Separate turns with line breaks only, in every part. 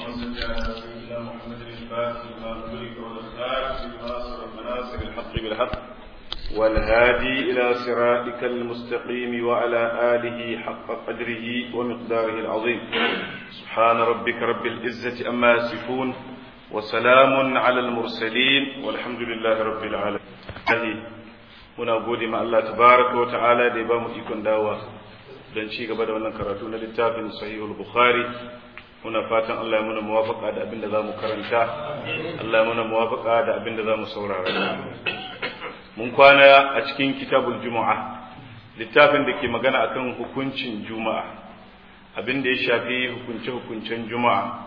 صل على سيدنا محمد الفاتح لما أغلق والخاتم لما سبق ناصر الحق بالحق والهادي إلى صراطك المستقيم وعلى آله حق قدره ومقداره العظيم. سبحان ربك رب العزة أما يصفون وسلام على المرسلين والحمد لله رب العالمين. muna gode ma Allah tabaraka wa ta'ala da ya ba mu ikon dawa don ci gaba da wannan karatu na littafin sahihul bukhari. Muna fatan Allah ya muna muwafaqa da abin da zamu karanta, Allah ya muna muwafaqa da abin da zamu saurara. Mun kwana a cikin kitabul jumu'a, littafin da ke magana akan hukuncin juma'a, abin da ya shafi hukunce-hukuncen juma'a.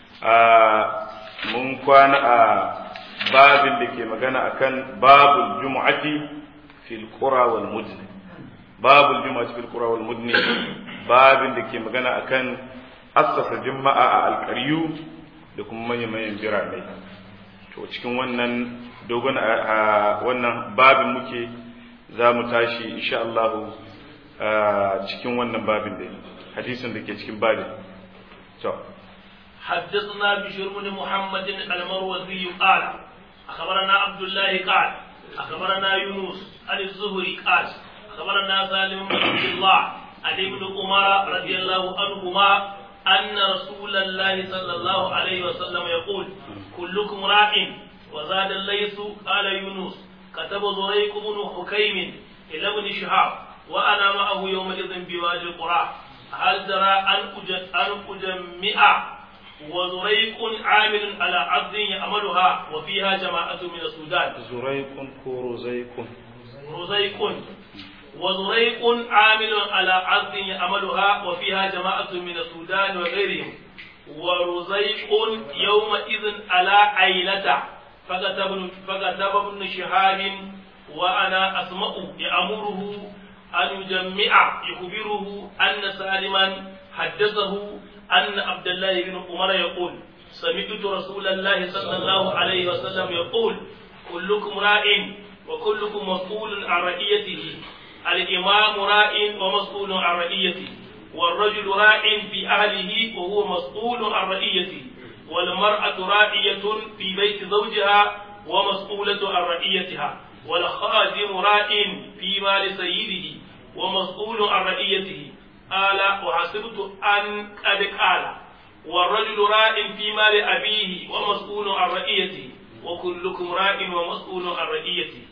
Mun kwana a babin da ke magana akan babul jumu'ati fil qura wal mudni, babul jumu'ati fil qura wal mudni, babin da ke magana akan assasa juma'a a alƙaryu da kuma manyan birane. To cikin wannan dogon wannan babin muke za mu tashi insha Allah cikin wannan babin da hadisin da ke cikin babin. To
حدثنا بشر بن محمد المروزي قال أخبرنا عبد الله قال أخبرنا يونس عن الزهري قال أخبرنا سالم بن عبد الله عن ابن عمر رضي الله عنهما أن رسول الله صلى الله عليه وسلم يقول كلكم راع. وزاد الليث قال يونس كتب زريق بن حكيم إلى ابن شهاب وأنا معه يومئذ بوادي القرى هل ترى أن أجمع وزريق عامل على عبد يعملها وفيها جماعة من السودان. زريق وزريق عامل على عبد يعملها وفيها جماعة من السودان وغيرهم. ورزيق يومئذ على عيلته فكتب ابن شهاب وأنا أسمع يأمره أن يجمع يخبره أن سالما حدثه أن عبد الله بن عمر يقول سمعت رسول الله صلى الله عليه وسلم يقول كلكم راع وكلكم مسؤول عن رعيته. الإمام راع ومسؤول عن رعيته، والرجل راع في أهله وهو مسؤول عن رعيته، والمرأة راعية في بيت زوجها ومسؤولة عن رعيتها، والخادم راع في مال سيده ومسؤول عن رعيته. قال وحسبت أن قد قال والرجل راع في مال أبيه ومسؤول عن رعيته وكلكم راع ومسؤول عن رعيته.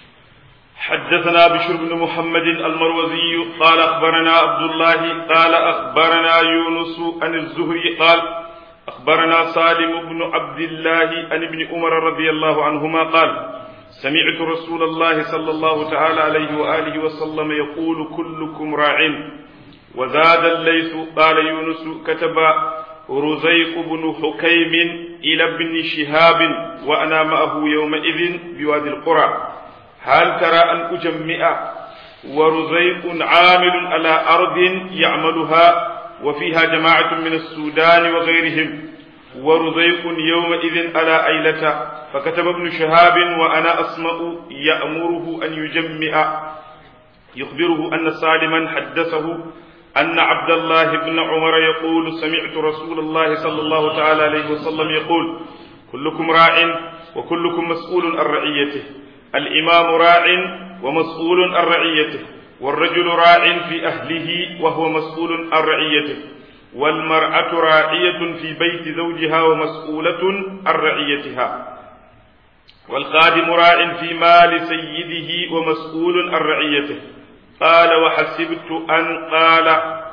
حدثنا بشر بن محمد المروزي قال أخبرنا عبد الله قال أخبرنا يونس عن الزهري قال أخبرنا سالم بن عبد الله عن ابن عمر رضي الله عنهما قال سمعت رسول الله صلى الله تعالى عليه وآله وسلم يقول كلكم راع. وزاد الليث قال يونس كتب رزيق بن حكيم إلى ابن شهاب وأنا معه يومئذ بوادي القرى هل ترى أن أجمع ورزيق عامل على أرض يعملها وفيها جماعة من السودان وغيرهم. ورزيق يومئذ على أيلة فكتب ابن شهاب وأنا أسمع يأمره أن يجمع يخبره أن سالما حدثه أن عبد الله بن عمر يقول سمعت رسول الله صلى الله تعالى عليه وسلم يقول كلكم راع وكلكم مسؤول عن رعيته. الإمام راع ومسؤول عن رعيته، والرجل راع في أهله وهو مسؤول عن رعيته، والمرأة راعية في بيت زوجها ومسؤولة عن رعيتها، والخادم راع في مال سيده ومسؤول عن رعيته. قال وحسبت أن قال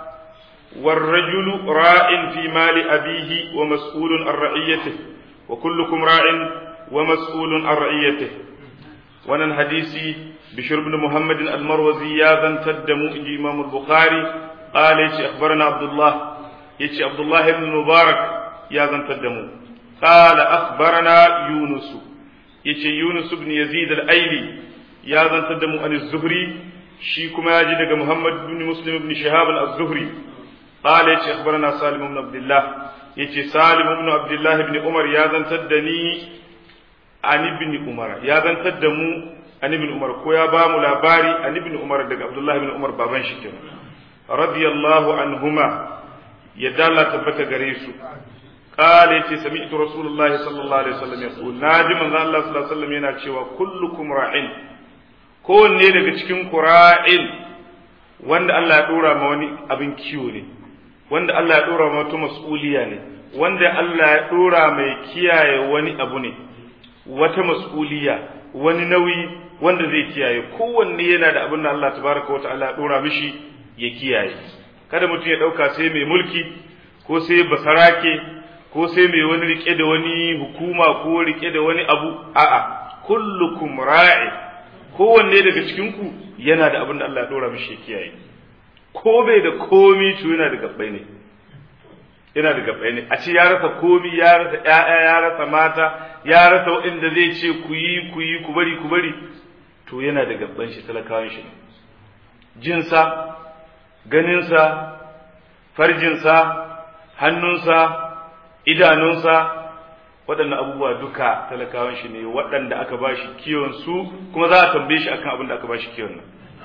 والرجل راع في مال أبيه ومسؤول عن رعيته وكلكم راع ومسؤول عن رعيته. wannan hadisi bishir ibn muhammad al-marwazi ya zantar da mu inji imam al-bukhari qala yace akhbarana abdullah yace abdullah ibn mubarak ya zantar da mu qala akhbarana yunus yace yunus ibn yazid al-aili ya zantar da mu an az-zuhri shi kuma ya ji daga muhammad ibn muslim ibn shihab az-zuhri qala yace akhbarana salim ibn abdullah yace salim ibn abdullah ibn umar ya zantar da ni an ibn umar ya zantar da mu an ibn umar ko ya ba mu labari an ibn umar daga abdullah ibn umar baban shi kenan radiyallahu anhuma yadda Allah tabbata gare su قال يتي سمعت رسول الله صلى الله عليه وسلم يقول ناجي من الله صلى الله عليه وسلم yana cewa kullukum ra'in kowanne daga cikin ku ra'in wanda Allah ya dora ma wani abin kiwo ne wanda Allah ya dora ma wata mas'uliya ne wanda Allah ya dora mai kiyaye wani abu ne wata mas'uliya wani nauyi wanda zai kiyaye kowanne yana da abin da Allah tabaraka wa ta'ala ya dora mishi ya kiyaye kada mutum ya dauka sai mai mulki ko sai basarake ko sai mai wani rike da wani hukuma ko rike da wani abu a'a kullukum ra'i kowanne daga cikin ku yana da abin da Allah ya dora mishi ya kiyaye ko bai da komi to yana da gabbai ne yana da gabbai ne a ce ya rasa komi ya rasa ƴaƴa ya rasa mata ya rasa wanda zai ce ku yi ku bari to yana da gabban shi talakawan shi jinsa ganinsa farjinsa hannunsa idanunsa waɗannan abubuwa duka talakawan shi ne waɗanda aka ba shi kiwon su kuma za a tambaye shi akan abin da aka ba shi kiwon nan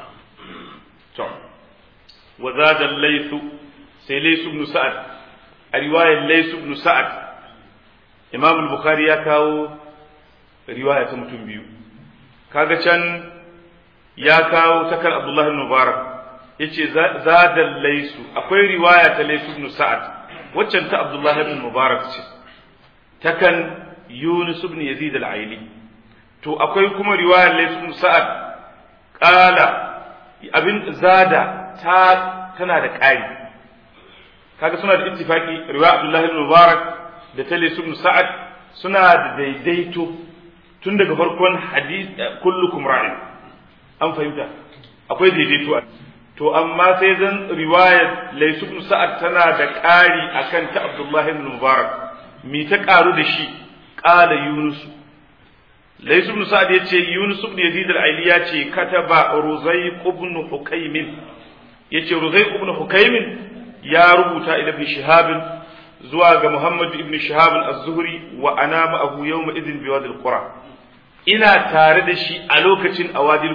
to wa zada laysu sai laysu ibn sa'ad a riwayar laysu ibn sa'ad imam al-bukhari ya kawo riwaya ta mutum biyu kaga can ya kawo takar abdullah ibn mubarak yace zada laysu akwai riwaya ta laysu ibn sa'ad waccan ta abdullah ibn mubarak ce takan yunus ibn yazid al-aili to akwai kuma riwayar laysu ibn sa'ad qala abin zada tana da ƙari kaga suna da ittifaqi riwaya abdullah ibn mubarak da ta laysu ibn sa'ad suna da daidaito tun daga farkon hadith kullukum ra'in an fahimta akwai daidaito to amma sai zan riwayar laysu ibn sa'ad tana da ƙari akan ta abdullah ibn mubarak mi ta ƙaru da shi qala yunus laysu ibn sa'ad yace yunus ibn yazid al-aili yace kataba ruzayq ibn hukaym yace ruzayq ibn hukaym ya rubuta ila ibn shihab zuwa ga muhammad ibn shihab az-zuhri wa ana ma'ahu yawma idhin bi wadi al-qura ina tare da shi a lokacin awadil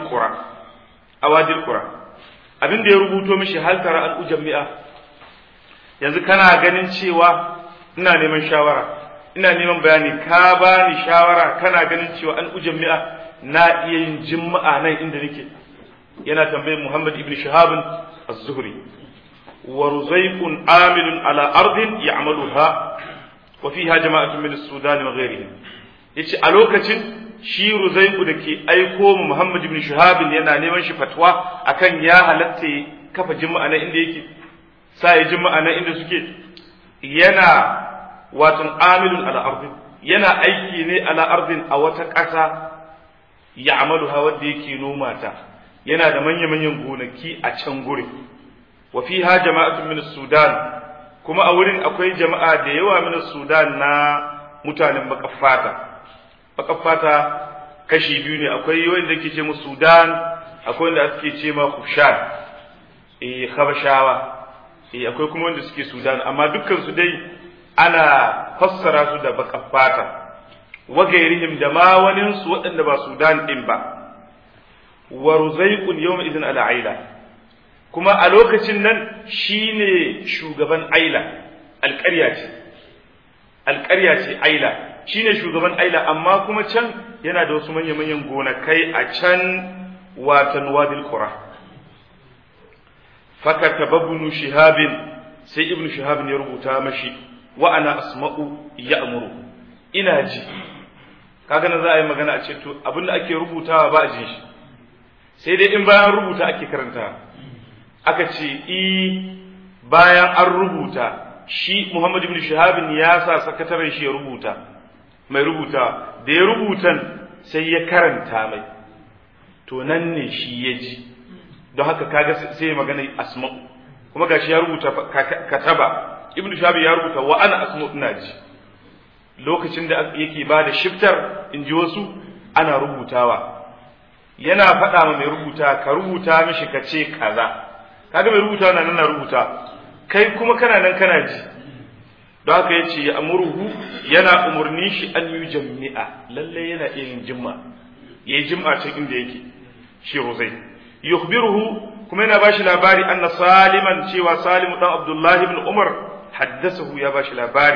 qura abin da ya rubuto mishi hal tara al-ujammi'a yanzu kana ganin cewa ina neman shawara ina neman bayani ka bani shawara kana ganin cewa al-ujammi'a na iya yin juma'a nan inda nake yana tambayar muhammad ibn shihab az-zuhri wa ruzayqun amilun ala ardin ya'maluha wa fiha jama'atun min as-sudan wa ghayrihim yace a lokacin shi ruzaiku da ke aiko mu Muhammad ibn Shihab yana neman shi fatwa akan ya halatta kafa juma'a na inda yake sai juma'a na inda suke yana watan amilun ala ardin yana aiki ne ala ardin a wata ƙasa ya amaluha wanda yake noma ta yana da manya-manyan gonaki a can gure wa fiha jama'atun min Sudan kuma a wurin akwai jama'a da yawa min Sudan na mutanen baƙaffata kashi biyu ne akwai wanda ke ce musu Sudan akwai wanda ake ce ma Khufshan Habashawa akwai kuma wanda suke Sudan amma dukkan su dai ana fassara su da baƙaffata wa gairihim da ma wanin su waɗanda ba Sudan din ba wa ruzaiqun yawma idin ala aila kuma a lokacin nan shine shugaban aila alƙarya ce aila shine shugaban aila amma kuma can yana da wasu manyan gonakai a can watan wadil qura fakataba ibn shihabin sai ibn shihabin ya rubuta mashi wa ana asma'u ya'muru ina ji kaga nan za a yi magana a ce to abinda ake rubutawa ba a jin shi sai dai in bayan rubuta ake karanta aka ce bayan an rubuta shi Muhammad ibn Shihab ya sa sakataren shi ya rubuta mai rubuta da ya rubutan sai ya karanta mai to nan ne shi ya ji don haka kaga sai magana asma kuma gashi ya rubuta kataba ibn Shihab ya rubuta wa ana asma ina ji lokacin da yake ba da shiftar in ji wasu ana rubutawa yana faɗa ma mai rubuta ka rubuta mishi ka ce kaza kaga mai rubuta nan na rubuta kai kuma kana nan kana ji don haka yace ya amuruhu yana umurni shi an yi jami'a lalle yana iya yin jimma yayi jim'a cikin inda yake shi rozai yukhbiruhu kuma yana bashi labari anna saliman cewa salimu dan abdullahi ibn umar haddathahu ya bashi labari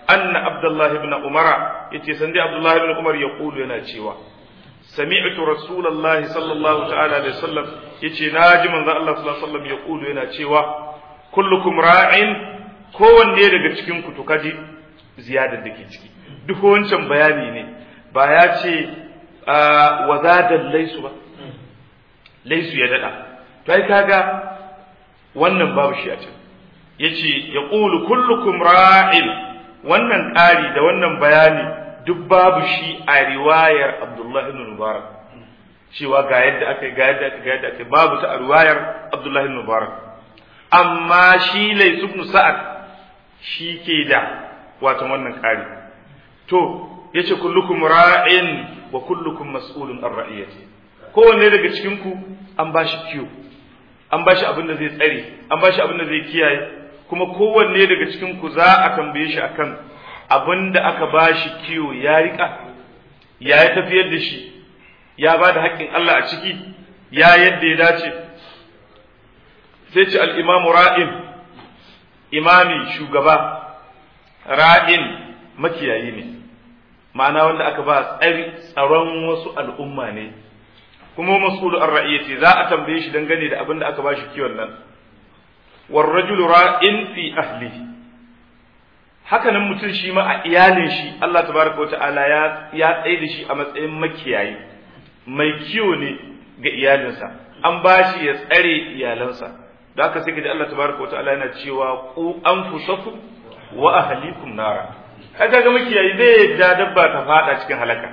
anna abdullahi ibn umara yace sandi abdullahi ibn umar ya kulu yana cewa sami'tu rasulullahi sallallahu ta'ala alaihi wasallam yace naji manzo Allah sallallahu alaihi wasallam ya kulu yana cewa kullukum ra'in kowanne daga cikin ku to kaji ziyadar da ke ciki duk wancan bayani ne ba ya ce wazadan laisu ba laisu ya dada to ai kaga wannan babu shi a can yace yaqulu kullukum ra'in wannan ƙari da wannan bayani duk babu shi a riwayar Abdullah ibn Mubarak cewa ga yadda aka babu ta a riwayar Abdullah ibn Mubarak amma shi Lays ibn Sa'ad shi ke da wato wannan ƙari to yace kullukum ra'in wa kullukum mas'ulun an ra'iyati kowanne daga cikin ku an bashi kiyo an bashi abin da zai tsare an bashi abin da zai kiyaye kuma kowanne daga cikin ku za a tambaye shi akan abin da aka bashi kiyo ya rika ya tafiyar da shi ya ba da haƙƙin Allah a ciki ya yadda ya dace sai ce al-imamu ra'in imami shugaba ra'in makiyayi ne ma'ana wanda aka ba tsaron wasu al'umma ne kuma mas'ulu ar-ra'iyati za a tambaye shi dangane da abin da aka ba shi kiwon nan war rajulu ra'in fi ahlihi haka nan mutum shi ma a iyalin shi Allah tabaraka wa ta'ala ya tsaye da shi a matsayin makiyayi mai kiwo ne ga iyalinsa an ba shi ya tsare iyalansa da haka sai kaji Allah tabaraka wa ta'ala yana cewa qu anfusakum wa ahlikum nara kaga ga makiyayi bai da dabba ta fada cikin halaka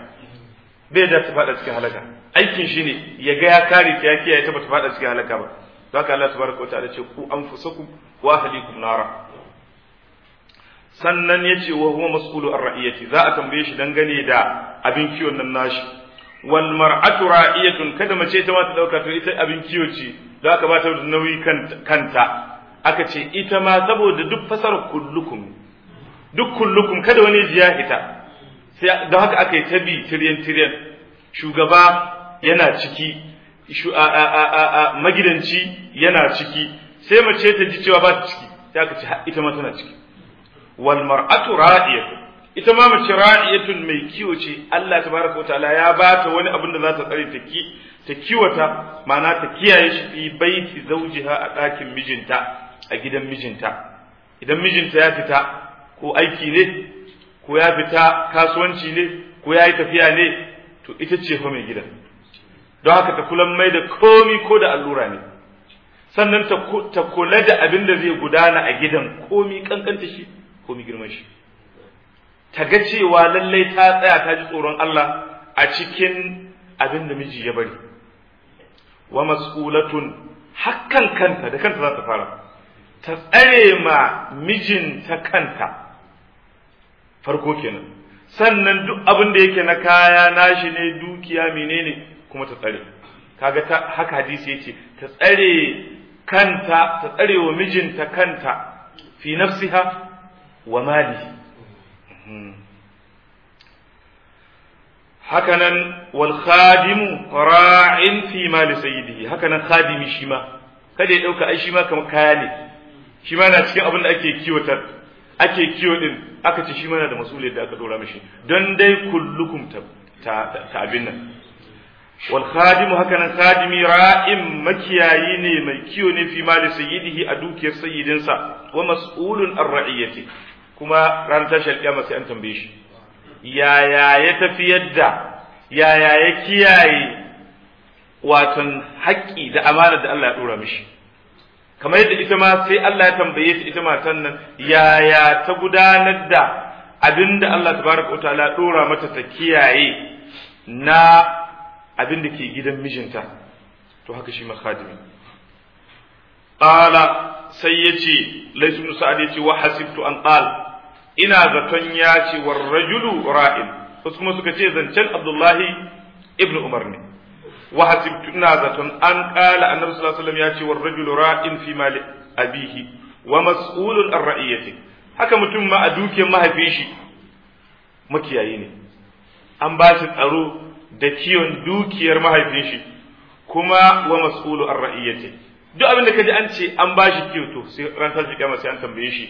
aikin shi ne ya ga ya kare ta ya kiyaye ta bata fada cikin halaka ba don haka Allah tabaraka wa ta'ala ce qu anfusakum wa ahlikum nara sannan ya ce wa huwa mas'ulu ar-ra'iyati za a tambaye shi dangane da abin kiwon nan nashi wal mar'atu ra'iyatun kada mace ta ma ta dauka to ita abin kiwo ce da aka bata da nauyi kanta aka ce ita ma saboda duk fasar kullukum kada wani ji ya hita sai don haka aka yi tabi tiryan shugaba yana ciki magidanci yana ciki sai mace ta ji cewa ba ta ciki sai aka ce ita ma tana ciki wal mar'atu ra'iyatun ita ma mace ra'iyatun mai kiwo ce Allah tabaraka wa ta'ala ya bata wani abin da za ta tsare ta kiwata ma'ana ta kiyaye shi fi baiti zawjiha a ɗakin mijinta a gidan mijinta idan mijinta ya fita ko aiki ne ko ya fita kasuwanci ne ko ya yi tafiya ne to ita ce fa mai gidan don haka ta kula mai da komi ko da allura ne sannan ta kula da abin da zai gudana a gidan komi kankanta shi komi girman shi ta ga cewa lallai ta tsaya ta ji tsoron Allah a cikin abin da miji ya bari wa mas'ulatun hakkan kanta da kanta za ta fara ta tsare ma mijinta kanta farko kenan sannan duk abin da yake na kaya nashi ne dukiya menene kuma ta tsare kaga haka hadisi yace ta tsare kanta ta tsare wa mijinta kanta fi nafsiha wa mali hakanan wal khadimu ra'in fi mali sayyidihi hakanan khadimi shi ma kada ya dauka ai shi ma kamar kaya ne shi ma na cikin abin da ake kiwo din aka ce shi ma na da masuliyar da aka dora mishi don dai kullukum ta abin nan wal khadimu hakanan khadimi ra'in makiyayi ne mai kiwo ne fi mali sayyidihi a dukiyar sayyidinsa wa mas'ulun ar-ra'iyati kuma ran tashar kiyama sai an tambaye shi yaya ya tafiyar da yaya ya kiyaye watan haƙƙi da amana da Allah ya dora mishi kamar yadda ita ma sai Allah ya tambaye ta ita matan nan yaya ta gudanar da abinda Allah tabaraka wataala ya dora mata ta kiyaye na abin da ke gidan mijinta to haka shi ma khadimi qala sai yace laysu ibn sa'ad yace wa hasibtu an qala ina zaton ya ce war rajulu ra'in wasu kuma suka ce zancen Abdullahi ibn Umar ne wa hasibtu ina zaton an qala annabi sallallahu alaihi wasallam ya ce war rajulu ra'in fi mali abihi wa mas'ulun an ra'iyati haka mutum ma a dukiyar mahaifin shi makiyayi ne an ba shi tsaro da kiyon dukiyar mahaifin shi kuma wa mas'ulu an ra'iyati duk abin da kaji an ce an ba shi kiyo to sai ran ta kiyama sai an tambaye shi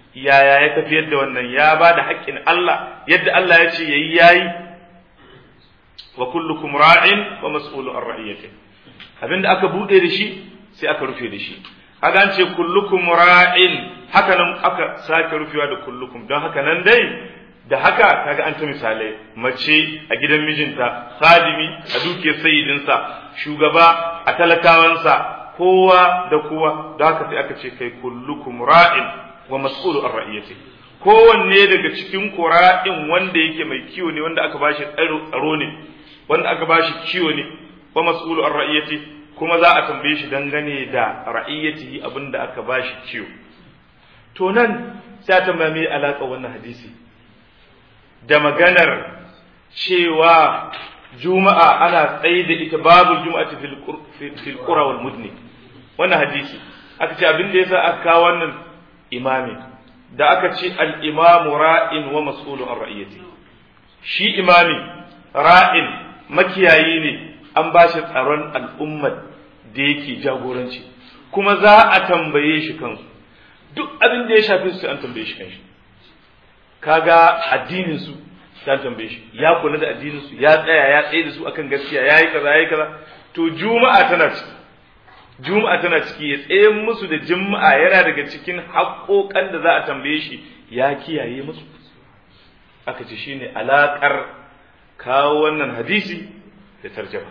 yaya ya tafiyar da wannan, ya ba da haƙƙin Allah yadda Allah ya ce yayi yayi. Wa kullukum ra'in wa mas'ulun an ra'iyatihi, abinda aka bude da shi sai aka rufe da shi. Kaga an ce kullukum ra'in, haka nan aka sake rufewa da kullukum, don haka nan dai da haka kaga an ta misalai, mace a gidan mijinta, khadimi a dukiyar sayyidinsa, shugaba a talakawansa, kowa da kowa, da haka sai aka ce kai kullukum ra'in wa mas'ulu an ra'iyatihi, kowanne daga cikin ku ra'in wanda yake mai kiwo ne, wanda aka bashi tsaro ne, wanda aka bashi kiwo ne, wa mas'ulu an ra'iyatihi, kuma za a tambaye shi dangane da ra'iyatihi abinda aka bashi kiwo. To nan sai a tambaya me alaka wannan hadisi da maganar cewa juma'a ana tsaye da ita, babu juma'ati fil qura wal mudni. Wannan hadisi aka ce abin da yasa aka kawo wannan imami, da aka ce al imamu ra'in wa mas'ulun an ra'iyati, shi imami ra'in makiyayi ne, an ba shi tsaron al'ummar da yake jagoranci, kuma za a tambaye shi kansu duk abin da ya shafi su, an tambaye shi kanshi. Kaga addinin su ta tambaye shi, ya kula da addinin su, ya tsaya ya tsaye da su akan gaskiya, yayi kaza. To juma'a tana ciki, juma'a tana ciki, ya tsaye musu da juma'a yana daga cikin haƙoƙan da za a tambaye shi, ya kiyaye musu. Aka ce shine alaƙar kawo wannan hadisi da tarjama.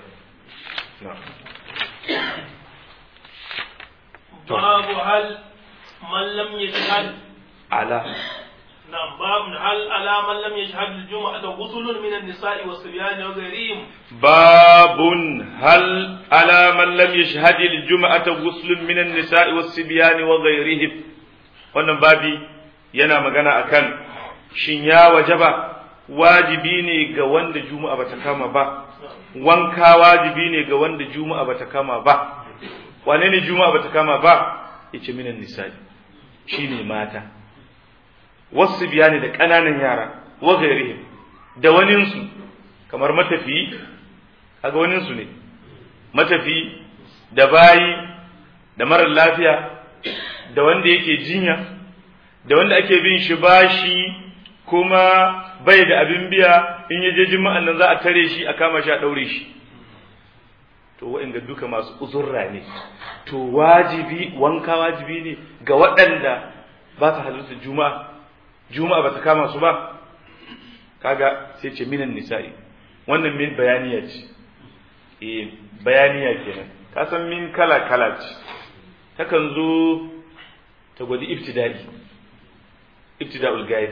babu hal man lam yashhad
ala
نعم باب هل على من لم يشهد الجمعة غسل من النساء والصبيان وغيرهم.
باب هل على من لم يشهد الجمعة غسل من النساء والصبيان وغيرهم. wannan babi yana magana akan shin ya wajaba, wajibi ne ga wanda juma'a bata kama ba, wanka wajibi ne ga wanda juma'a bata kama ba. Wane ne juma'a bata kama ba? Yace minan nisa'i, shine mata, wasu biya ne da ƙananan yara, wa gairihim da waninsu, kamar matafi, kaga waninsu ne, matafi da bayi da marar lafiya da wanda yake jinya da wanda ake bin shi bashi kuma bai da abin biya, in yaje juma'an nan za a tare shi a kama shi a daure shi. To wa'inga duka masu uzurra ne, to wajibi, wanka wajibi ne ga waɗanda ba su halarta juma'a ba ta kama su ba. Kaga sai ce minan nisa'i, wannan min bayaniya ce, bayaniya kenan. Ka san min kala ce, takan zo ta gwadi ibtida'ul gayat,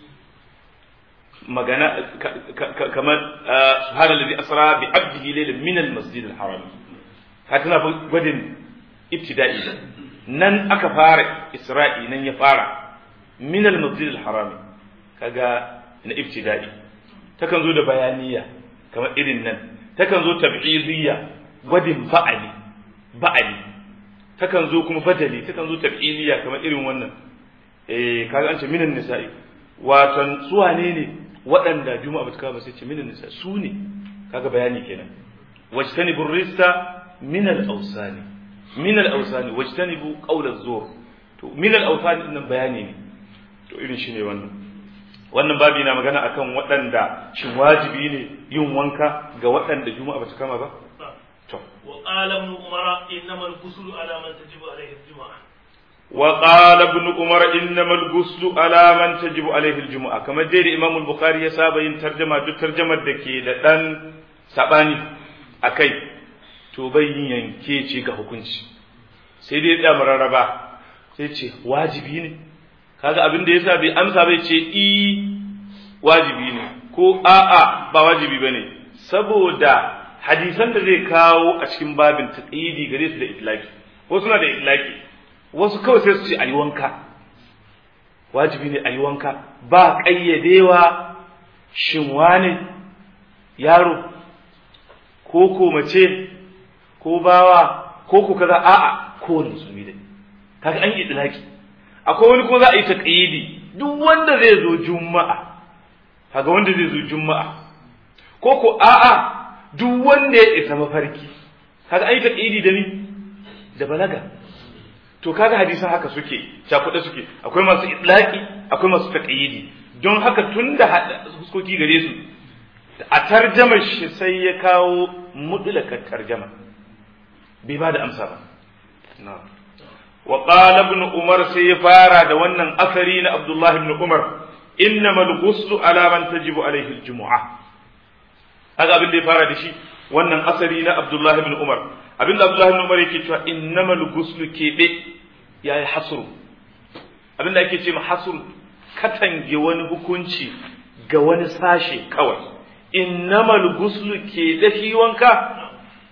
magana kamar subhanallazi asra bi abdihi laylan min al-masjid al-haram, ka tana gwadin ibtida'i, nan aka fara isra'i, nan ya fara min al-masjid al-haram, kaga na ibtida'i. Takan zo da bayaniya kamar irin nan, takan zo tab'idiyya, gwadin ba'ali, takan zo kuma badali, takan zo tab'idiyya kamar irin wannan. Kaga an ce minan nisa'i, watan suwa ne waɗanda juma'a ba ta kawo ba, sai ce minan nisa'i su ne, kaga bayani kenan. wajtanibu rista min al-awsani, wajtanibu qawl az-zur. To min al-awsani din nan bayani ne, to irin shi ne wannan babi na magana akan waɗanda shin wajibi ne yin wanka ga waɗanda juma'a ba ta kama ba. To
wa qala ibn umar innama al-ghusl ala man tajibu alayhi al-jum'a,
wa qala ibn umar innama al-ghusl ala man tajibu alayhi al-jum'a. Kamar dai da Imam al-Bukhari ya saba yin tarjuma, duk tarjumar da ke da dan sabani akai to bai yin yanke ce ga hukunci, sai dai ya mararaba, sai ce wajibi ne. Kaga abin da yasa bai amsa bai ce wajibi ne ko a'a ba wajibi bane, saboda hadisan da zai kawo a cikin babin taqidi gare su da itlaki, wasu na da itlaki, wasu kawai sai su ce ayi wanka, wajibi ne ayi wanka, ba kayyadewa shin wane yaro ko mace ko bawa ko kaza, a'a ko musulmi dai. Kaga an yi itlaki. Akwai wani kuma za a yi taqyidi, duk wanda zai zo juma'a, kaga wanda zai zo juma'a, ko a'a duk wanda ya isa mafarki, kaga an yi taqyidi da ni da balaga. to kaga hadisan haka suke cakuɗe suke, akwai masu itlaqi akwai masu taqyidi. Don haka tunda huskoki gare su, a tarjamar shi sai ya kawo mutlaqat tarjama, bai ba da amsa ba. na'am wa qala ibn umar sai ya fara da wannan asari na abdullah ibn umar, innamal ghuslu ala man tajibu alaihi al-jumu'ah. haka abin da ya fara da shi wannan asari na abdullah ibn umar, abin da abdullah ibn umar yake cewa innamal ghuslu kebe yayi hasru. abin da ake ce ma hasru katange wani hukunci ga wani sashe kawai. innamal ghuslu kebe shi wanka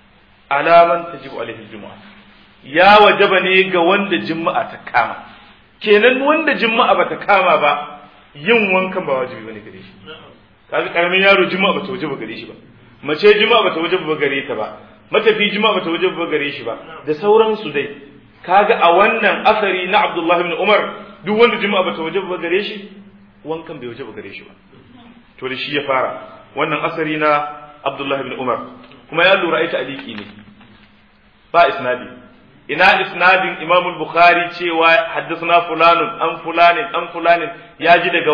ala man tajibu alaihi al-jumu'ah, ya wajaba ne ga wanda juma'a ta kama. kenan wanda juma'a bata kama ba yin wankan ba wajibi bane gare shi. kaga karamin yaro juma'a bata wajaba gare shi ba, mace juma'a bata wajaba gare ta ba, matafi juma'a bata wajaba gare shi ba, da sauransu dai. kaga a wannan asari na Abdullah ibn Umar, duk wanda juma'a bata wajaba gare shi wankan bai wajaba gare shi ba. to da shi ya fara wannan asari na Abdullah ibn Umar, kuma ya lura ita aliki ne ba isnadi. ina isnadin Imam al-Bukhari cewa haddathana fulanun an fulanin ya ji daga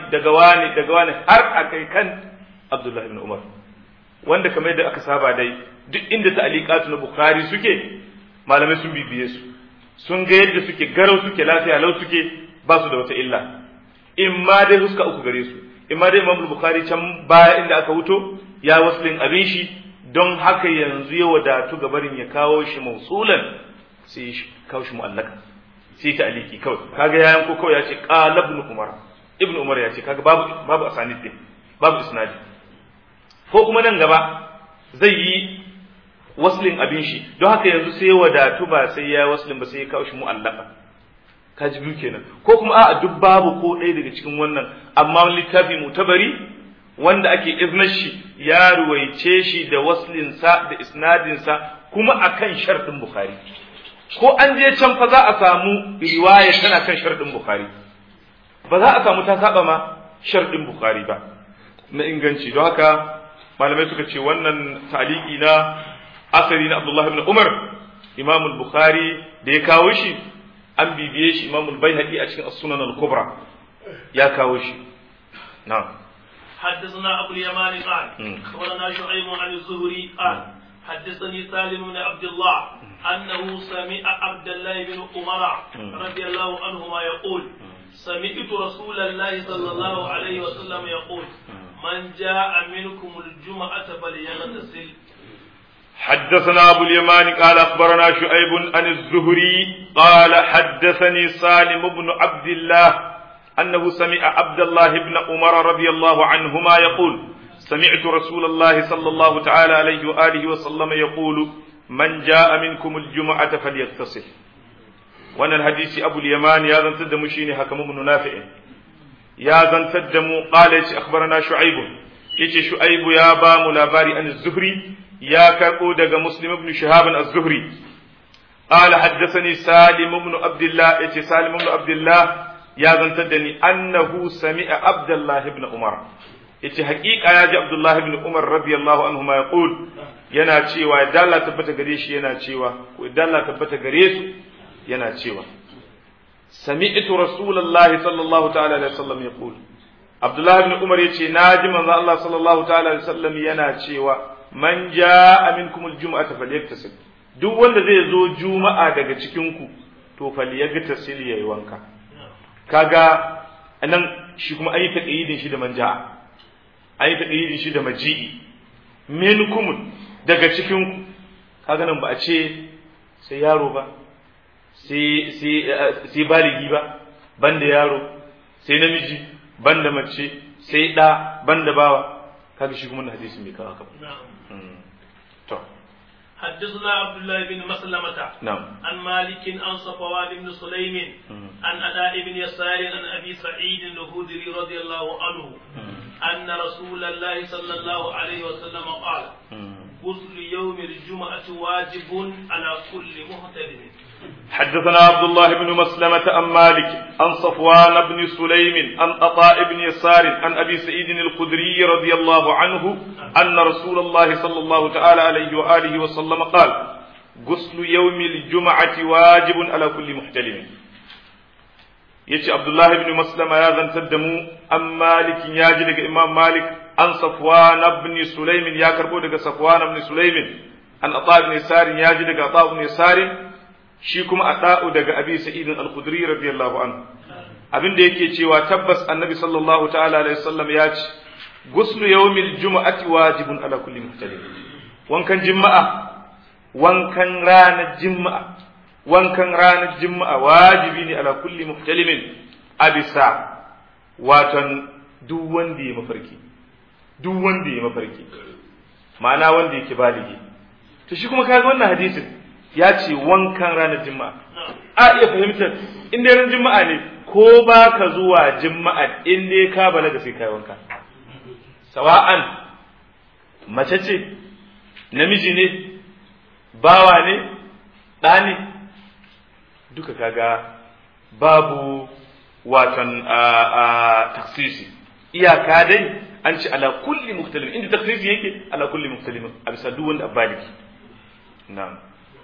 wani har akai kan Abdullah ibn Umar, wanda kamar yadda aka saba dai duk inda ta'liqatu na Bukhari suke malamai sun bibiye su, sun ga yadda suke garau suke lafiya lau suke ba su da wata illa. imma dai huska uku gare su, imma dai Imam al-Bukhari can baya inda aka wuto ya waslin abin shi, don haka yanzu ya wadatu gabarin ya kawo shi mausulan sai kawo shi mu'allaka sai ta aliki kawai. kaga yayan ko kawai ya ce qala ibn umar ya ce, kaga babu asanid din, babu isnadi. ko kuma nan gaba zai yi waslin abin shi, don haka yanzu sai wadatu ba sai ya waslin ba sai ya kawo shi mu'allaka. kaji biyu kenan. ko kuma a'a duk babu ko ɗaya daga cikin wannan, amma littafi mutabari wanda ake iznar shi ya ruwaice shi da waslin sa da isnadin sa kuma akan shartin Bukhari. ko an je can fa za a samu riwaya tana kan sharɗin Bukhari, ba za a samu ta saba ma sharɗin Bukhari ba na inganci. don haka malamai suka ce wannan ta'liqi na asari na Abdullah ibn Umar, Imam al-Bukhari da ya kawo shi an bibiye shi, Imam al-Baihaqi a cikin as-Sunan al-Kubra ya kawo shi. na'am
حدثنا أبو اليمان قال أخبرنا شعيب عن الزهري قال حدثني سالم بن عبد الله أنه سمع عبد الله بن عمر رضي الله عنهما يقول سمعت رسول الله صلى الله عليه وسلم يقول من جاء منكم الجمعة فليغتسل.
حدثنا أبو اليمان قال أخبرنا شعيب عن الزهري قال حدثني سالم بن عبد الله أنه سمع عبد الله بن عمر رضي الله عنهما يقول سمعت رسول الله صلى الله تعالى عليه وآله وسلم يقول من جاء منكم الجمعة فليغتسل. وانا الحديث أبو اليمان يا ذن تدمو شيني حكم بن نافع يا ذن تدمو قال أخبرنا شعيب يجي شعيب يا با ملاباري عن الزهري يا كرقو دغ مسلم بن شهاب الزهري قال حدثني سالم بن عبد الله يجي سالم بن عبد الله يا ذن تدني أنه سمع عبد الله بن عمر yace haƙiƙa ya ji Abdullah ibn Umar radiyallahu anhu ma yaqul, yana cewa idan Allah tabbata gare shi yana cewa, ko idan Allah tabbata gare su yana cewa sami'tu rasulullahi sallallahu ta'ala alaihi wasallam yaqul. Abdullah ibn Umar yace naji manzo Allah sallallahu ta'ala alaihi wasallam yana cewa man jaa minkum aljum'ata falyaktasil, duk wanda zai zo juma'a daga cikin ku to falyaktasil yayi wanka. kaga anan shi kuma ayi taqyidin shi da man jaa, ayi taqyidin shi da maji'i. minkum daga cikin ku, kaga nan ba a ce sai yaro ba, sai baligi ba, banda yaro, sai namiji banda mace, sai da banda bawa. kaga shi kuma hadisin bai kawo haka ba. to
حدثنا عبد الله بن مسلمة عن مالك عن صفوان بن سليم عن أداء بن يسار عن أبي سعيد الخدري رضي الله عنه أن رسول الله صلى الله عليه وسلم قال غسل يوم الجمعة واجب على كل محتلم.
حدثنا عبد الله بن مسلمة عن مالك عن صفوان بن سليم عن عطاء بن يسار عن أبي سعيد الخدري رضي الله عنه أن رسول الله صلى الله تعالى عليه وآله وسلم قال ghuslu yawmil jum'ati wajibun ala kulli muhtalim. Yace Abdullah ibn Maslama ya zantar da mu an Malikin ya ji daga Imam Malik an Safwan ibn Sulaimin ya karbo daga Safwan ibn Sulaimin an Ata ibn Sarin ya ji daga Ata ibn Sarin shi kuma Ata'u daga Abi Sa'id al-Khudri radiyallahu anhu abinda yake cewa tabbas Annabi sallallahu ta'ala alaihi wasallam ya ce ghuslu yawmil jumu'ati wajibun ala kulli muhtalim. Wankan ranar juma'a wajibi ne ala kulli muhtalimin abisa watan duk wanda ya mafarki ma'ana wanda yake baligi. To shi kuma kaga wannan hadisin ya ce wankan ranar juma'a a iya fahimtar in dai ran juma'a ne ko ba ka zuwa juma'a in dai ka balaga sai kai wanka, sawa'an mace ce namiji ne bawa ne ɗa ne duka kaga babu watan taksisi, iyaka dai an ce ala kulli mukhtalif inda taksisi yake ala kulli mukhtalif a bisa duk wanda baligi. na'am.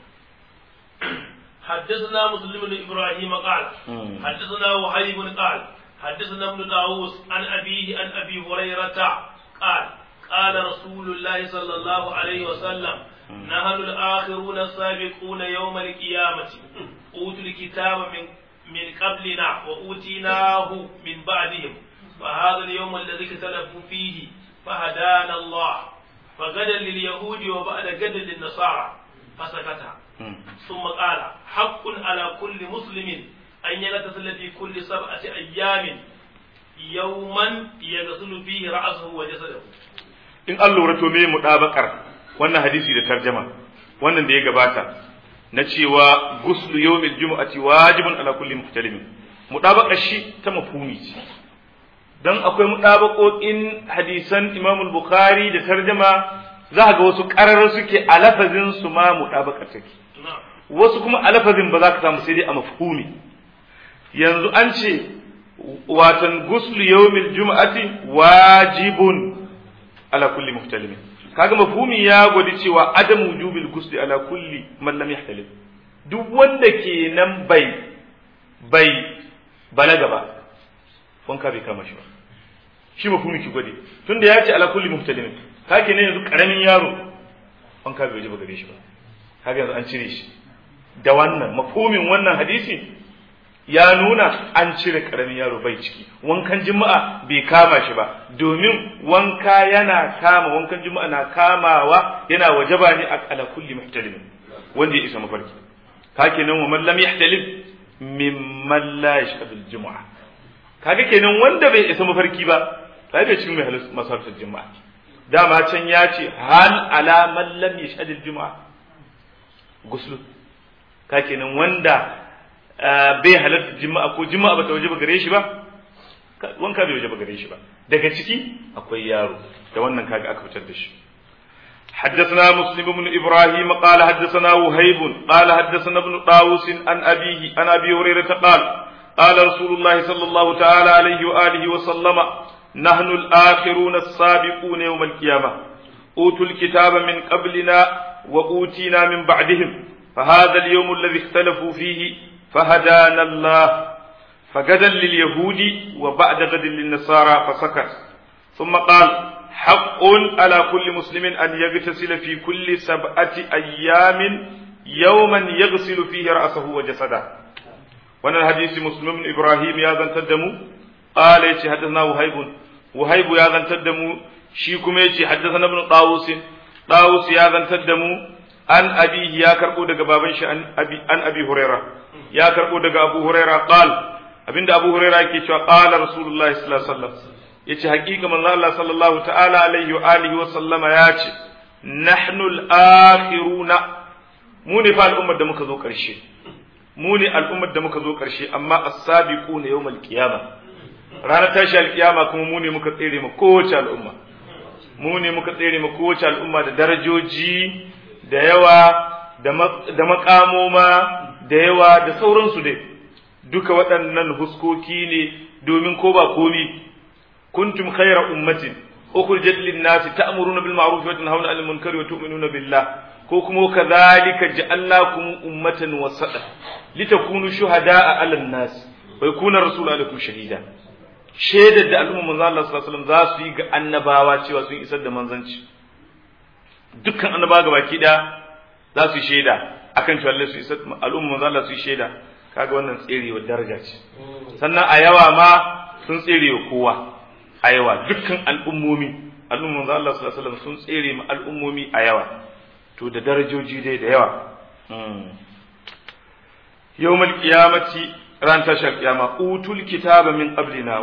حدثنا مسلم بن ابراهيم قال حدثنا وهيب قال حدثنا ابن داوود عن ابيه عن ابي هريره قال قال رسول الله صلى الله عليه وسلم نحن الآخرون السابقون يوم القيامة أوتوا الكتاب من قبلنا وأوتيناه من بعدهم فهذا اليوم الذي اختلفوا فيه فهدانا الله فغدا لليهود وبعد غدا للنصارى فسكت ثم قال حق على كل مسلم أن يغتسل في كل 7 أيام يوما يغسل فيه رأسه وجسده.
إن الله رتومي مطابقة wannan hadisi da tarjama wannan da ya gabata na cewa ghuslu yawmil jumu'ati wajibun ala kulli muhtalimin mudabaka shi ta mafhumi ce dan akwai mudabaqoqin hadisan Imam al-Bukhari da tarjama za ga wasu qarar suke a lafazin su ma mudabaka take wasu kuma a lafazin ba za ka samu sai dai a mafhumi. Yanzu an ce watan ghuslu yawmil jumu'ati wajibun ala kulli muhtalimin, kaga mafhumi ya gwadi cewa adam wujubil ghusli ala kulli man lam yahtalim, duk wanda kenan bai balaga ba wanka bai kama shi ba, shi mafhumi ki gwadi tunda ya ce ala kulli muhtalimin, kage ne yanzu karamin yaro wanka bai waje ba gare shi ba, kaga yanzu an cire shi da wannan mafhumin wannan hadisi ya nuna an cire karamin yaro bai ciki, wankan juma'a bai kama shi ba domin wanka wankan juma'a na kamawa yana wajaba ne ala kulli muhtalim wanda ya isa mafarki. Kake nan wa man lam yahtalim mimman la yashhadu al-jumu'a, kaga kenan wanda bai isa mafarki ba sai bai cikin mai masarfin juma'a. Dama can ya ce hal ala man lam yashhadu al-jumu'a guslu, kake nan wanda bai halarta juma'a ko juma'a bata waje ba gare shi ba wanka bai waje ba gare shi ba, daga ciki akwai yaro da wannan kaga aka fitar da shi. حدثنا مسلم بن إبراهيم قال حدثنا وهيب قال حدثنا ابن طاووس عن أبيه عن أبي هريرة قال قال رسول الله صلى الله تعالى عليه وآله وسلم نحن الآخرون السابقون يوم القيامة أوتوا الكتاب من قبلنا وأوتينا من بعدهم فهذا اليوم الذي اختلفوا فيه فهدانا الله فغدا لليهود وبعد غد للنصارى فسكت ثم قال حق على كل مسلم أن يغتسل في كل 7 أيام يوما يغسل فيه رأسه وجسده. وانا الحديث مسلم بن إبراهيم يا ذن تدمو قال يتي حدثنا وهيب يا ذن تدمو شيكم يتي حدثنا ابن طاووس يا ذن تدمو an abihi ya karbo daga baban shi an abi huraira ya karbo daga abu huraira qal abinda abu huraira yake cewa qala rasulullahi sallallahu alaihi wasallam yace hakika manzo Allah sallallahu ta'ala alaihi wa alihi wa sallama yace nahnu al-akhiruna mu ne fa al'ummar da muka zo karshe amma as-sabiquna yawm al-qiyamah ranar tashi al-qiyama kuma mu ne muka tsere mu kowace al'umma da darajoji da yawa da makamoma da yawa da sauransu dai duka waɗannan huskoki ne domin ko ba komi kuntum khayra ummatin ukhrijat lin-nasi ta'muruna bil ma'ruf wa tanhauna 'anil munkari wa tu'minuna billah ko kuma kadhalika ja'alnakum ummatan wasata litakunu shuhada'a 'alan nas wa yakuna rasulu alaikum shahida shaidar da al'umma manzo Allah sallallahu alaihi wasallam za su yi ga annabawa cewa sun isar da manzanci dukkan annabawa gabaki da za su yi shaida akan cewa Allah su isar al'umma manzo Allah su yi shaida kaga wannan tserewa daraja ce sannan a yawa ma sun tserewa kowa a yawa dukkan al'umma manzo Allah sallallahu alaihi wasallam sun tsere ma al'ummomi a yawa to da darajoji dai da yawa yawmal qiyamati ran tashar kiyama utul kitaba min qablina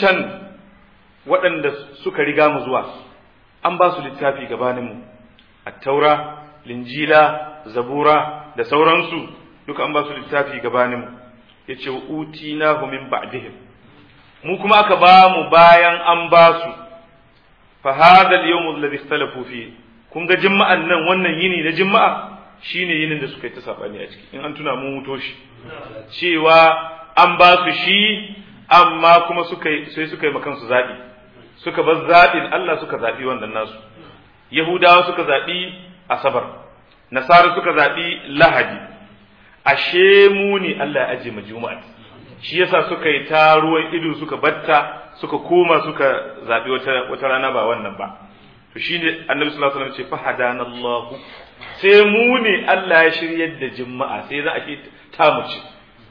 waɗanda suka riga mu zuwa an ba su littafi gabanin mu at-taura linjila zabura da sauransu duka an ba su littafi gabanin mu yace utinahu min ba'dihim mu kuma aka ba mu bayan an ba su fa hadha al-yawm alladhi ikhtalafu fihi kun ga juma'an nan wannan yini na juma'a shine yinin da suka yi ta sabani a ciki in an tuna mun muto shi cewa an ba su shi amma kuma sai suka yi makan su zabi suka bar zabin Allah suka zabi wannan nasu yahudawa suka zabi asabar nasara suka zabi lahadi ashe mu ne Allah ya aje mu juma'a shi yasa suka yi ta ruwan ido suka batta suka koma suka zabi wata rana ba wannan ba to shine annabi sallallahu alaihi wasallam ce fa hadanallahu sai mu ne Allah ya shiryar da juma'a sai za a ce ta mu ci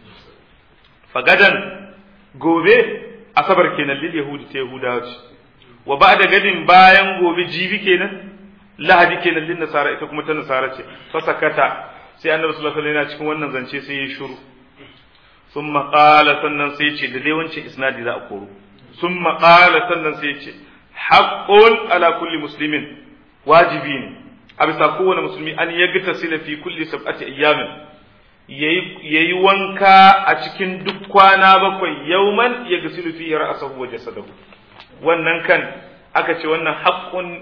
fagadan gobe asabar kenan lil yahudi ta yahudawa ce wa ba'da gadin bayan gobe jibi kenan lahadi kenan lil nasara ita kuma ta nasara ce fa sakata sai annabi sallallahu alaihi wasallam yana cikin wannan zance sai ya shiru thumma qala sannan sai ce da dai wancan isnadi za a koro thumma qala sannan sai ce haqqun ala kulli muslimin wajibi ne a bisa kowane musulmi an yagtasila fi kulli sab'ati ayyamin yayi wanka a cikin duk kwana bakwai yauman yagsilu fi ra'sahu wa jasadahu wannan kan aka ce wannan haqqun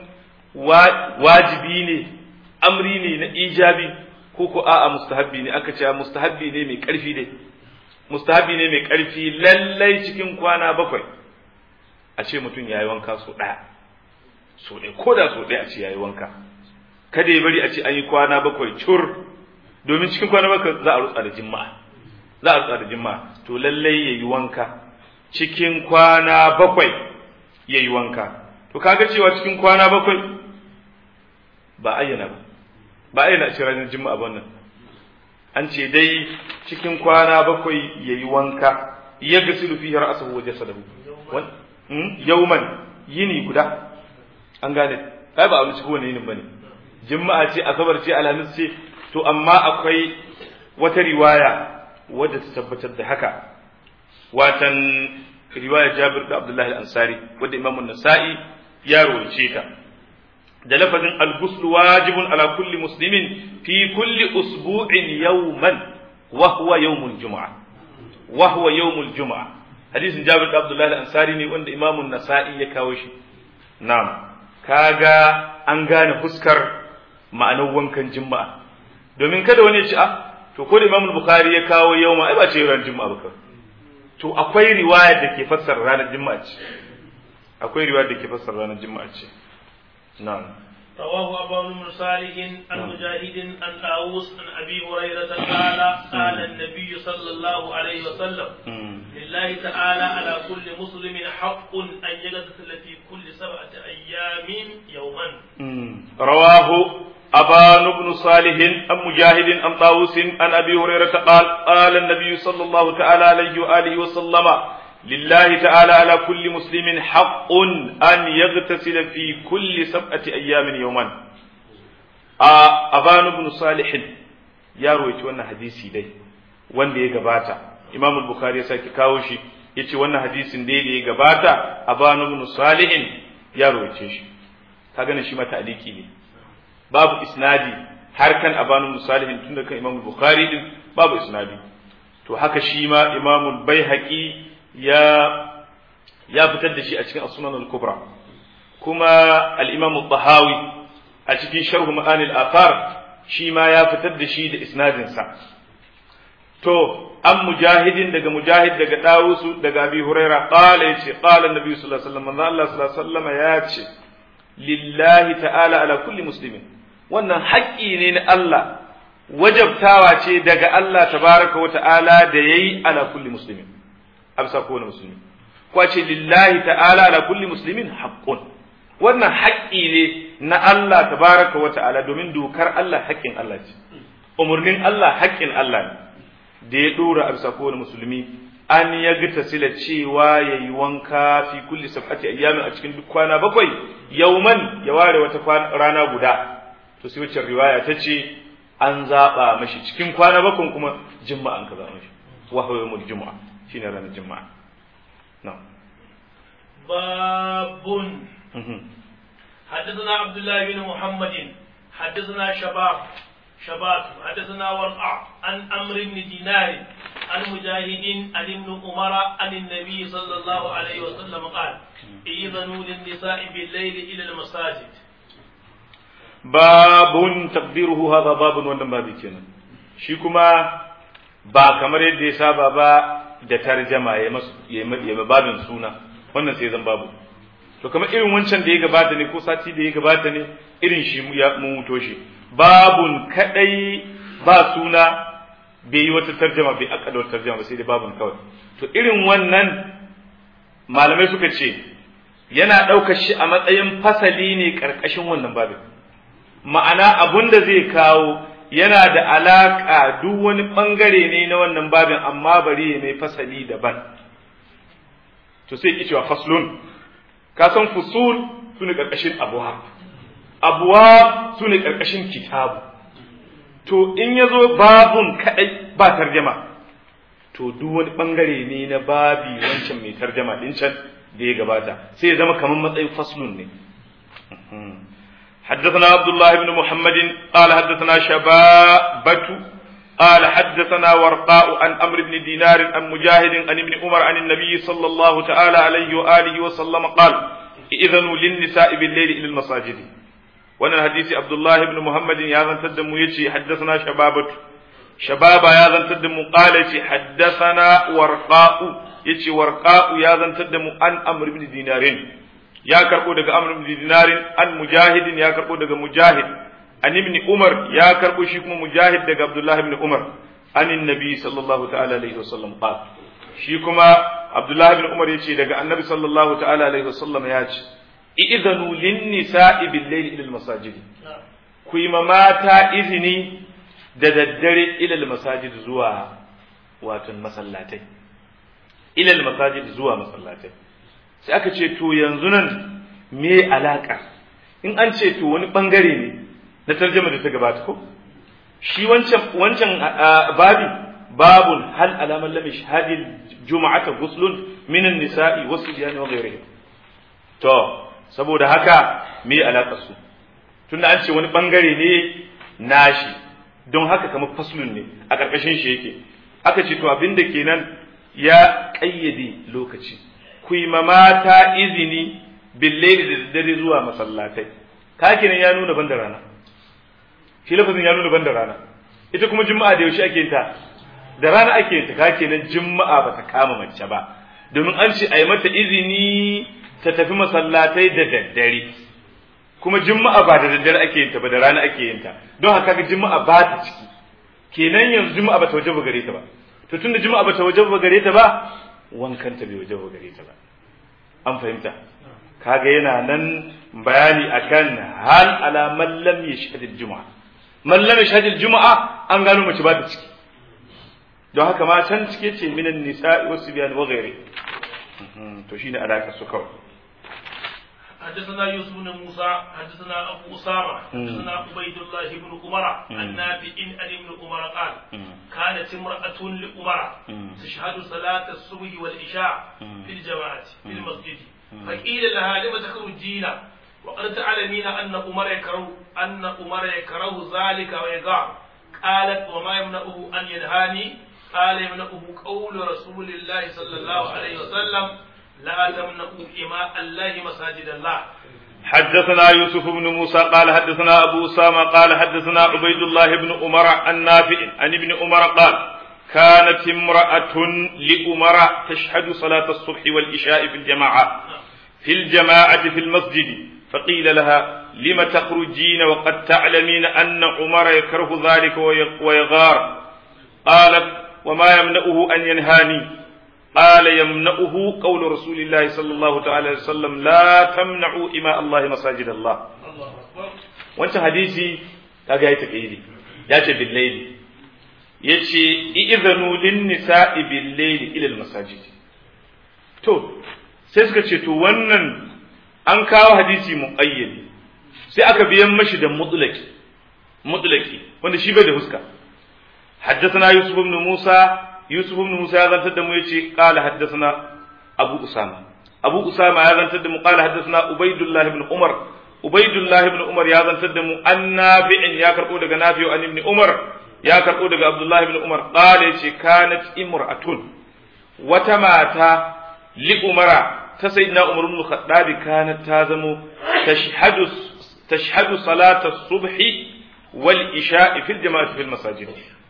wajibi ne amri ne na ijabi ko ko a'a mustahabbi ne aka ce mustahabbi ne mai karfi dai mustahabbi ne mai karfi lallai cikin kwana bakwai a ce mutum yayi wanka so ɗaya ko da so ɗaya a ce yayi wanka kada ya bari a ce an yi kwana bakwai cur domin cikin kwana bakwai za a rutsa da jima'a to lallai yayi wanka cikin kwana bakwai yayi wanka to kaga cewa cikin kwana bakwai ba ayyana a ce ranar jima'a ba wannan an ce dai cikin kwana bakwai yayi wanka yagsilu fihi ra'sahu wa jasadahu yawman yini guda an gane kai ba abin cikin wani yinin bane juma'a ce asabar ce alhamis ce to amma akwai wata riwaya wadda ta tabbatar da haka watan riwaya Jabir da Abdullah al-Ansari wadda Imam an-Nasa'i ya rawaye ta da lafazin al-ghusl wajibun ala kulli muslimin fi kulli usbu'in yawman wa huwa yawmul jum'a hadisin Jabir da Abdullah al-Ansari ne wanda Imam an-Nasa'i ya kawo shi na'am kaga an gane fuskar ma'anar wankan juma'a domin kada wani ya ci to ko da Imam Bukhari ya kawo yawma ai ba ce ran juma'a ba to akwai riwaya da ke fassara ranar juma'a ce na'am
رواه أبو بن صالح عن مجاهد عن طاووس عن أبي هريرة قال النبي صلى الله عليه وسلم لله تعالى على كل مسلم حق أن يغتسل في كل 7 أيام يوما
رواه أبان بن صالح عن مجاهد عن طاووس عن أبي هريرة قال النبي صلى الله تعالى عليه وآله وسلم لله تعالى على كل مسلم حق أن يغتسل في كل 7 أيام يوما أبان بن صالح يا رويت وانا حديثي دي wanda ya gabata Imam al-Bukhari ya saki kawo shi yace wannan hadisin dai da ya gabata Abanu ibn Salih ya roce shi kaga ne shi ma ta'liki ne babu isnadi har kan Abanu ibn Salih tun da kan Imam al-Bukhari din babu isnadi to haka shi ma Imam al-Baihaqi ya fitar da shi a cikin as-Sunan al-Kubra kuma al-Imam al-Tahawi a cikin Sharh Ma'ani al-Athar shi ma ya fitar da shi da isnadin sa to an mujahidin daga mujahid daga Dawusu daga Abi Huraira qala yace qala annabi sallallahu alaihi wasallam manzo Allah sallallahu alaihi wasallam yace lillahi ta'ala ala kulli muslimin wannan haƙƙi ne na Allah wajabtawa ce daga Allah tabaraka wa ta'ala da yayi ala kulli muslimin absa kowane musulmi ko ce lillahi ta'ala ala kulli muslimin haqqun wannan haƙƙi ne na Allah tabaraka wa ta'ala domin dokar Allah haƙƙin Allah ce umurnin Allah haƙƙin Allah ne da ya dora absa kowane musulmi an ya gita sila cewa yayi wanka fi kulli sab'ati ayyamin a cikin duk kwana bakwai yauman ya ware wata rana guda to sai wacce riwaya ta ce an zaba mashi cikin kwana bakwai kuma juma'an ka zaba mashi wa huwa yawmul jumu'a shine ranar juma'a na'am
babun حدثنا عبد الله بن محمد حدثنا شباب حدثنا ورقع عن أمر بن دينار عن مجاهد عن ابن عمر عن النبي صلى الله عليه وسلم قال إذنوا للنساء بالليل إلى المساجد
باب تقديره هذا باب wannan babu kenan shi kuma ba kamar yadda ya saba ba da tarjama ya babin suna wannan sai zan babu to kamar irin wancan da ya gabata ne ko sati da ya gabata ne irin shi ya muto shi babun kadai ba suna bai yi wata tarjama bai akada wata tarjama ba sai dai babun kawai to irin wannan malamai suka ce yana ɗaukar shi a matsayin fasali ne ƙarƙashin wannan babin ma'ana abun da zai kawo yana da alaƙa duk wani ɓangare ne na wannan babin amma bari ya mai fasali daban to sai ki cewa faslun ka san fusul su ne ƙarƙashin abuwa su ne ƙarƙashin kitabu to in ya zo babun kaɗai ba tarjama to duk wani ɓangare ne na babi wancan mai tarjama ɗin can da ya gabata sai ya zama kamar matsayin faslun ne حدثنا عبد الله بن محمد قال حدثنا شبابة قال حدثنا ورقاء عن أمر بن دينار عن مجاهد عن ابن عمر عن النبي صلى الله تعالى عليه وآله وسلم قال إذنوا للنساء بالليل إلى المساجد وانا الحديث عبد الله بن محمد يا ذن تدم يجي حدثنا شبابة يا ذن تدم قال حدثنا ورقاء يجي ورقاء يا ذن تدم عن أمر بن دينار يا كربو دغ أمر بن دينار عن مجاهد يا كربو دغ مجاهد عن ابن عمر يا كربو شي كما مجاهد دغ عبد الله بن عمر عن النبي صلى الله تعالى عليه وسلم قال shi kuma Abdullah ibn Umar yace daga Annabi sallallahu ta'ala alaihi wasallam ya ce idanu lin nisa'i bil layli ila al masajid ku yi mata izini da daddare ila al masajid zuwa wato masallatai ila al masajid zuwa masallatai sai aka ce to yanzu nan me alaka in an ce to wani bangare ne na tarjuma da ta gabata ko shi wancan babi babun hal alaman lam yashhadil jum'ata ghuslun min an-nisa'i was-sibyan wa ghayrihim to saboda haka me alaka su tunda an ce wani bangare ne nashi don haka kamar faslun ne a karkashin shi yake aka ce to abinda kenan ya kayyade lokaci ku yi mata izini billaili da daddare zuwa masallatai ka kenan ya nuna banda rana shi lafazin ya nuna banda rana ita kuma juma'a da yaushe ake yin ta da rana ake yin ta ka kenan juma'a ba ta kama mace ba domin an ce a yi mata izini ta tafi masallatai da daddare kuma juma'a ba da daddare ake yin ta ba da rana ake yin ta don haka ga juma'a ba ta ciki kenan yanzu juma'a ba ta waje ba gare ta ba to tunda juma'a ba ta waje ba gare ta ba wankan ta bai waje ba gare ta ba an fahimta kaga yana nan bayani akan hal ala man lam yashhad al-jum'a man lam yashhad al-jum'a an gano mace ba ta ciki don haka ma can cike ce minan nisa'i wasu biyan wa ghairi to shine alaka su kawai
حدثنا يوسف بن موسى حدثنا أبو أسامة حدثنا عبيد الله بن عمر عن نافع عن ابن عمر قال كانت امرأة لعمر تشهد صلاة الصبح والعشاء في الجماعة في المسجد فقيل لها لم تخرجين وقد تعلمين أن عمر يكره ذلك ويقع قالت وما يمنعه أن ينهاني قال يمنعه قول رسول الله صلى الله عليه وسلم لا تمنعوا إماء الله مساجد الله.
حدثنا يوسف بن موسى قال حدثنا أبو أسامة قال حدثنا عبيد الله بن عمر عن نافع عن ابن عمر قال كانت امرأة لعمر تشهد صلاة الصبح والعشاء في الجماعة في الجماعة في المسجد فقيل لها لم تخرجين وقد تعلمين أن عمر يكره ذلك ويغار قالت وما يمنعه أن ينهاني قال يمنعه قول رسول الله صلى الله عليه وسلم لا تمنعوا إماء الله مساجد الله. وانت حديثي kaga yayi takaidi yace bil layli yace idhanu lin nisa'i bil layli ila al masajid. To sai suka ce to wannan an kawo hadisi muqayyadi sai aka biyan mashi da mutlaqi wanda shi bai da huska. حدثنا يوسف بن موسى ya zantar da mu yace qala haddathana Abu Usama ya zantar da mu qala haddathana Ubaydullah ibn Umar ya zantar da mu annabi'in ya karbo daga Nafi'u an ibn Umar ya karbo daga Abdullah ibn Umar qala yace kanat imra'atun wata mata li Umara ta sayyidina Umar ibn Khattab kanat ta zamo tashhadu salata as-subhi wal isha'i fil jama'ati fil masajid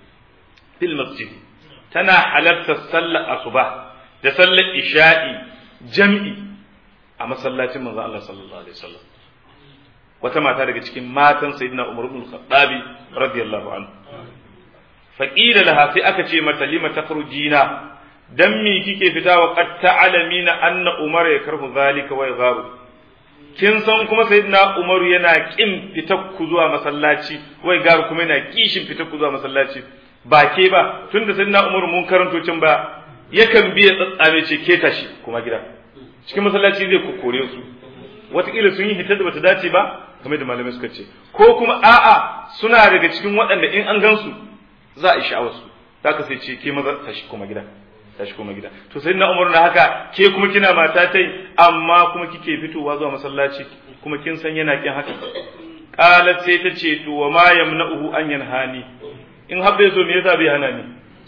tana halartar sallar asuba da sallar isha'i jam'i a masallacin manzo Allah sallallahu alaihi wasallam. Wata mata daga cikin matan sayyidina Umar ibn Khattab radiyallahu anhu faqila laha sai aka ce mata lima takhrujina dan me kike fita wa qad ta'lamina anna Umar yakrahu zalika wa yagharu. Kin san kuma sayyidina Umar yana kin fitar ku zuwa masallaci wai garu kuma yana kishin fitar ku zuwa masallaci ba ke ba tunda sayyidina Umar mun karanto cin ba yakan biya tsatsame ce ke tashi kuma gida cikin masallaci zai kokore su wataƙila sun yi hitar da bata dace ba kamar da malamai suka ce ko kuma a'a suna daga cikin waɗanda in an gansu za a yi sha'awar su zaka sai ce ke maza tashi kuma gida to sayyidina Umar na haka ke kuma kina mata tai amma kuma kike fitowa zuwa masallaci kuma kin san yana kin haka qalat sai ta ce to wa ma yamna'uhu an yanhani in habbe so me yasa bai hana ni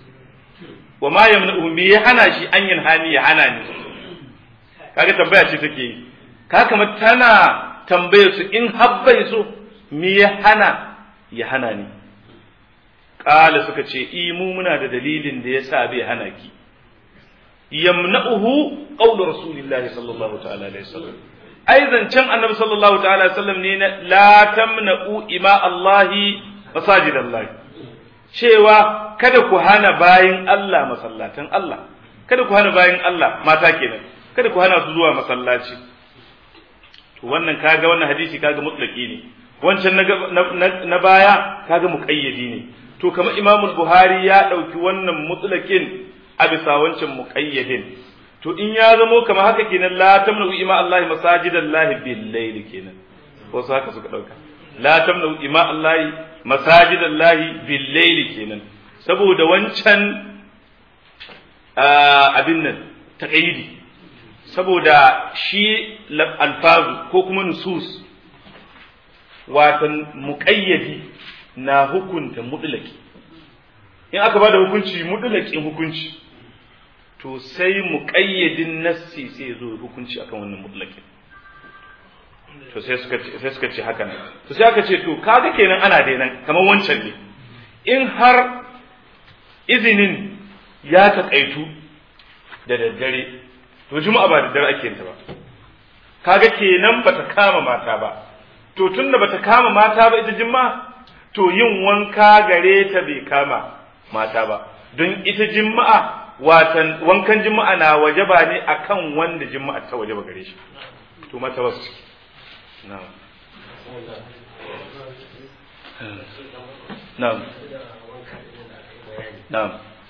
wa ma yamna'u me ya hana shi an yanhani ya hana ni kaga tambaya ce take yi ka kamar tana tambaye su in habbe so me ya hana ni qala suka ce mu muna da dalilin da yasa bai hana ki yamna'uhu qawlu rasulillahi sallallahu ta'ala alaihi wasallam ai zancen annabi sallallahu ta'ala alaihi wasallam ne la tamna'u ima Allahi masajidallahi cewa kada ku hana bayin Allah masallatan Allah kada ku hana bayin Allah mata kenan kada ku hana su zuwa masallaci to wannan kaga wannan hadisi kaga mutlaki ne wancan na baya kaga muqayyadi ne to kamar Imam Buhari ya dauki wannan mutlakin a bisa wancan muqayyadin to in ya zamo kamar haka kenan la tamnu ima Allah masajidallahi bil layl kenan wasu haka suka dauka la tamnu ima Allah masajidallahi bil layl kenan saboda wancan abin nan taqayyidi saboda shi alfazu ko kuma nusus watan muqayyadi na hukunta mutlaki in aka bada hukunci mutlakin hukunci to sai muqayyadin nassi sai zo hukunci akan wannan mutlakin to sai suka ce haka ne to sai aka ce to kaga kenan ana dainan kamar wancan ne in har izinin ya takaitu da daddare to juma'a ba daddare ake yin ta ba kaga kenan bata kama mata ba to tunda bata kama mata ba ita juma'a to yin wanka gare ta bai kama mata ba don ita juma'a watan wankan juma'a na wajaba ne akan wanda juma'a ta wajaba gare shi to mata wasu na'am na'am na'am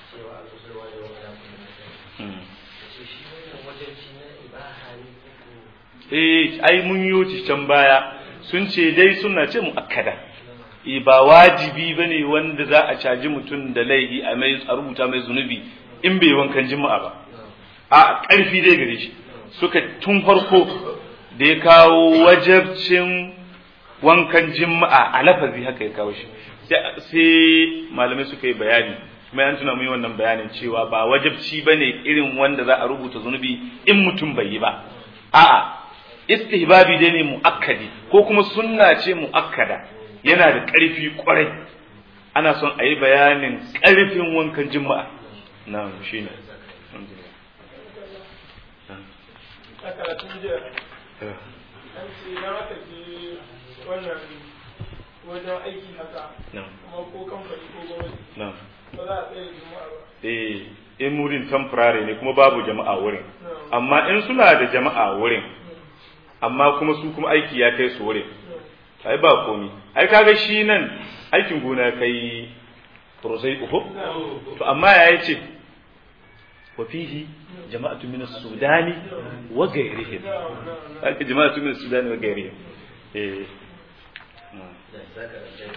ai mun yi can baya sun ce dai suna ce muakkada ba wajibi bane wanda za a caji mutum da laifi a rubuta mai zunubi in bai wankan juma'a ba a ƙarfi dai gare shi suka tun farko da ya kawo wajabcin wankan juma'a a lafazi haka ya kawo shi sai malamai suka yi bayani kuma an tuna mun yi wannan bayanin cewa ba wajabci bane irin wanda za a rubuta zunubi in mutum bai yi ba a'a istihbabi dai ne muakkadi ko kuma sunna ce muakkada yana da ƙarfi ƙwarai ana son a yi bayanin ƙarfin wankan juma'a na'am shine
a karatun jiya an ce idan aka je wannan wajen aiki haka kuma ko kamfani ko gwamnati ba za a tsaye jama'a ba.
In wurin temporary ne kuma babu jama'a wurin, amma in suna da jama'a wurin amma kuma su kuma aiki ya kai su wurin, ai ba komi. Ai kaga shi nan aikin gona kai prosai uku, to amma ya ce wa fihi jama'atu min as-sudani wa ghayrihim, jama'atu min as-sudani wa ghayrihim.